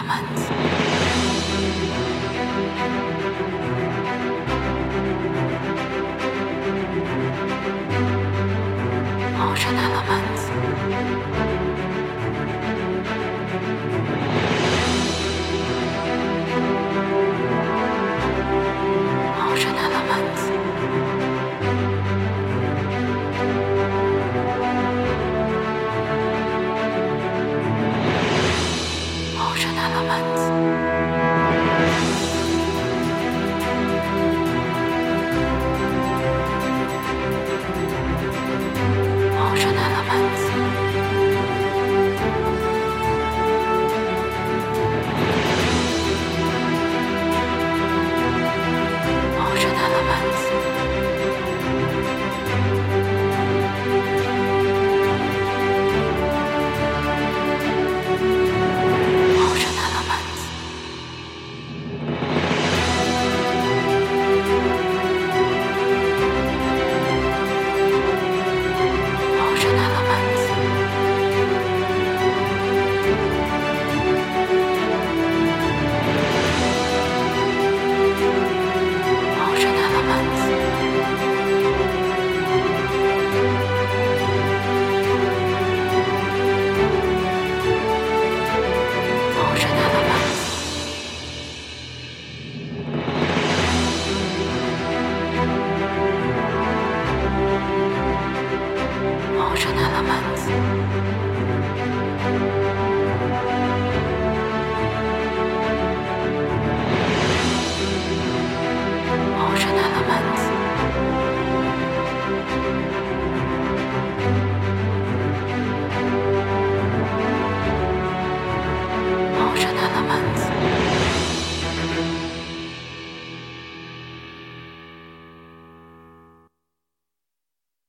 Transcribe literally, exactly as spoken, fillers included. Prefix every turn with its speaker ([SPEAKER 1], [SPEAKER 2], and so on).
[SPEAKER 1] Ocean elements. Ocean elements. Ocean elements. Ocean elements. Ocean elements. Ocean elements. Ocean elements. Ocean elements. Ocean elements. Ocean elements. Ocean elements. Ocean elements.